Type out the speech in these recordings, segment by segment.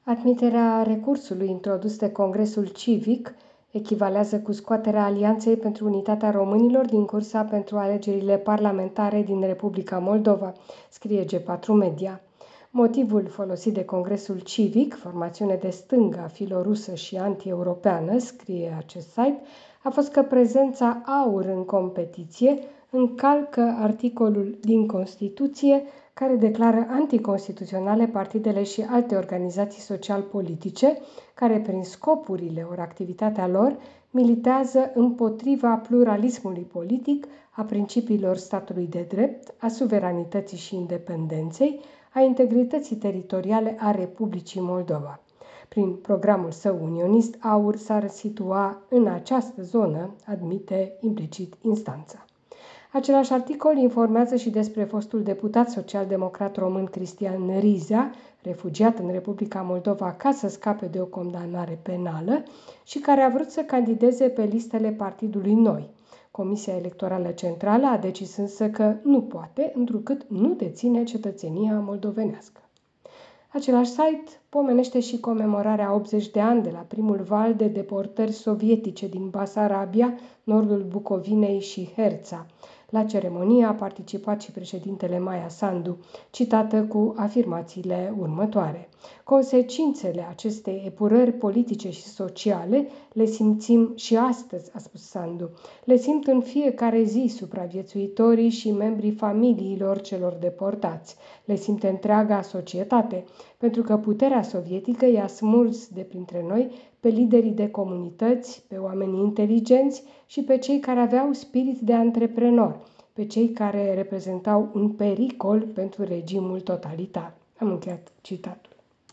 Admiterea recursului introdus de Congresul Civic echivalează cu scoaterea Alianței pentru Unitatea Românilor din cursa pentru alegerile parlamentare din Republica Moldova, scrie G4 Media. Motivul folosit de Congresul Civic, formațiune de stânga, filorusă și anti-europeană, scrie acest site, a fost că prezența AUR în competiție încalcă articolul din Constituție care declară anticonstituționale partidele și alte organizații social-politice care, prin scopurile ori activitatea lor, militează împotriva pluralismului politic, a principiilor statului de drept, a suveranității și independenței, a integrității teritoriale a Republicii Moldova. Prin programul său unionist, AUR s-ar situa în această zonă, admite implicit instanța. Același articol informează și despre fostul deputat social-democrat român Cristian Rizea, refugiat în Republica Moldova ca să scape de o condamnare penală și care a vrut să candideze pe listele Partidului Noi. Comisia Electorală Centrală a decis însă că nu poate, întrucât nu deține cetățenia moldovenească. Același site pomenește și comemorarea 80 de ani de la primul val de deportări sovietice din Basarabia, nordul Bucovinei și Herța. La ceremonie a participat și președintele Maia Sandu, citată cu afirmațiile următoare. Consecințele acestei epurări politice și sociale le simțim și astăzi, a spus Sandu. Le simt în fiecare zi supraviețuitorii și membrii familiilor celor deportați. Le simte întreaga societate, pentru că puterea sovietică i-a smuls de printre noi pe liderii de comunități, pe oamenii inteligenți și pe cei care aveau spirit de antreprenor, pe cei care reprezentau un pericol pentru regimul totalitar. Am încheiat citatul.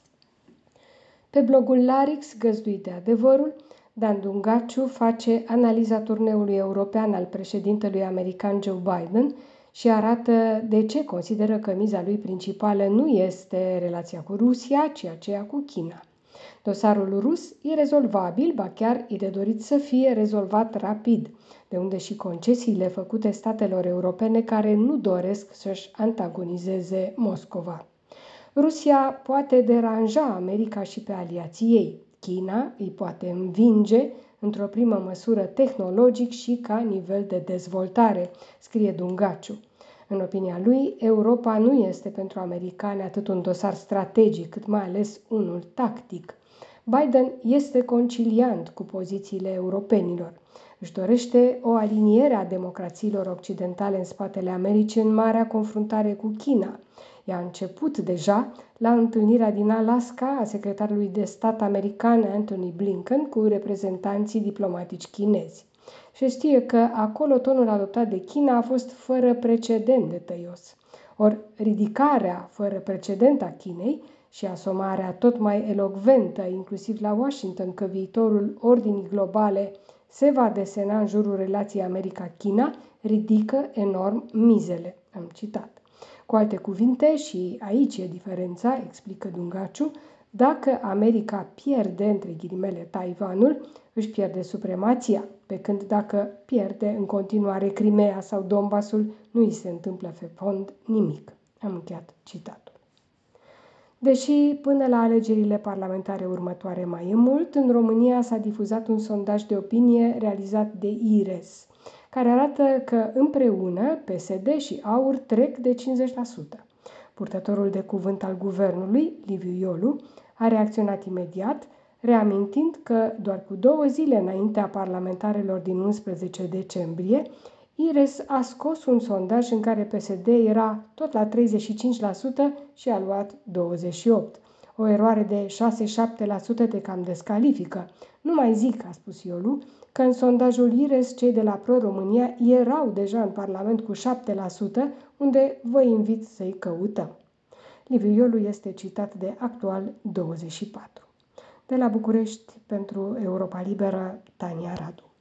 Pe blogul Larix, găzduit de Adevărul, Dan Dungaciu face analiza turneului european al președintelui american Joe Biden și arată de ce consideră că miza lui principală nu este relația cu Rusia, ci aceea cu China. Dosarul rus e rezolvabil, ba chiar e de dorit să fie rezolvat rapid, de unde și concesiile făcute statelor europene care nu doresc să-și antagonizeze Moscova. Rusia poate deranja America și pe aliații ei. China îi poate învinge într-o primă măsură tehnologic și ca nivel de dezvoltare, scrie Dungaciu. În opinia lui, Europa nu este pentru americani atât un dosar strategic, cât mai ales unul tactic. Biden este conciliant cu pozițiile europenilor. Își dorește o aliniere a democrațiilor occidentale în spatele Americii în marea confruntare cu China. Ea a început deja la întâlnirea din Alaska a secretarului de stat american Antony Blinken cu reprezentanții diplomatici chinezi. Și știe că acolo tonul adoptat de China a fost fără precedent de tăios. Ori ridicarea fără precedent a Chinei și asomarea tot mai elocventă, inclusiv la Washington, că viitorul ordinii globale se va desena în jurul relației America-China, ridică enorm mizele. Am citat. Cu alte cuvinte, și aici e diferența, explică Dungaciu, dacă America pierde, între ghilimele, Taiwanul, își pierde supremația, pe când dacă pierde în continuare Crimea sau Donbasul, nu îi se întâmplă pe fond nimic. Am încheiat citatul. Deși până la alegerile parlamentare următoare mai e mult, în România s-a difuzat un sondaj de opinie realizat de IRES, care arată că împreună PSD și AUR trec de 50%. Purtătorul de cuvânt al guvernului, Liviu Iolu, a reacționat imediat, reamintind că doar cu 2 zile înaintea parlamentarelor din 11 decembrie, IRES a scos un sondaj în care PSD era tot la 35% și a luat 28%. O eroare de 6-7% te cam descalifică. Nu mai zic, a spus Iolu, că în sondajul IRES cei de la Pro-România erau deja în Parlament cu 7%, unde vă invit să-i căutăm. Liviu Iolu este citat de Actual24. De la București, pentru Europa Liberă, Tania Radu.